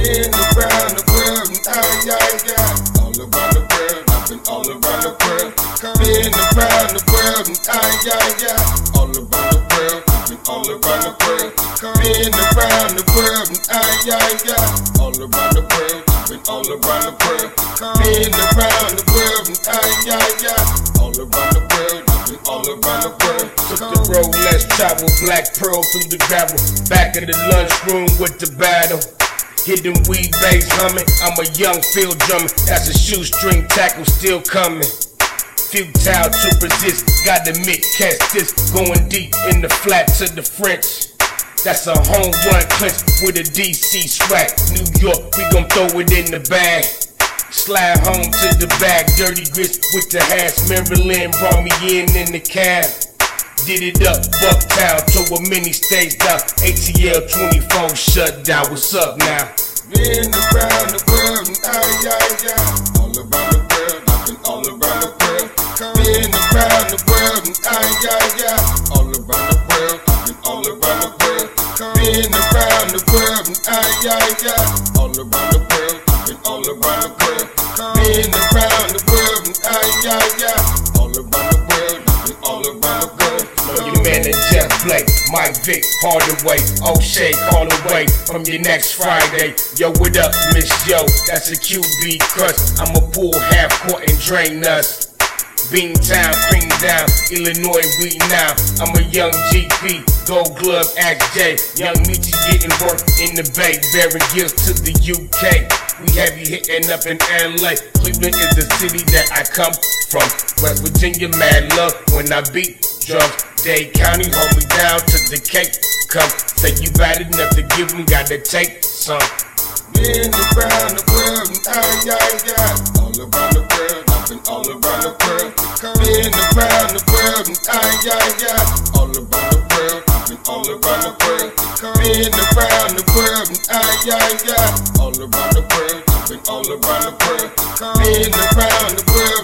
Been around the world and all around the world. I've been all around the world. Been around the world and all around the world. I've been all around the world. Been around the world and all around the world. I've been all around the world. Been around the world and all around the world. I've been all around the world. Took the road less travel, black pearl through the gravel. Back in the lunchroom with the battle. Hidden weed bass humming. I'm a young field drummer. That's a shoestring tackle still coming. Futile to resist. Gotta admit, catch this. Going deep in the flat to the French. That's a home run clinch with a DC swag. New York, we gon' throw it in the bag. Slide home to the bag. Dirty grits with the hash. Maryland brought me in the cab. Did it up, Bucktown, to a mini stage down. ATL 24 shut down. What's up now? Been around the world and all around the world. I've been all around the world. Been around the world and all around the world. I've been all around the world. Been around the world and all around the world. I've been all around the world. Been around the world and all around the world. I've been all around the world. Your man and Jeff Blake, Mike Vick, Hardaway, O'Shea, call away from your next Friday. Yo, what up, Miss Yo? That's a QB crush. I'ma pull half court and drain us. Beantown, cream down, Illinois, we now. I'm a young GP, Gold Glove, Axe J. Young Meechie getting work in the Bay, bearing gifts to the UK. We heavy hitting up in LA. Cleveland is the city that I come from. West Virginia, mad love when I beat drums. Dade County, hold me down to the cake come. Say you bad enough to give them, gotta take some. Been around the world and all around the world. I've been all around the world. Been around the world and all around the world. I've been all around the world. Been around the world and all around the world. I've been all around the world. Been around the world.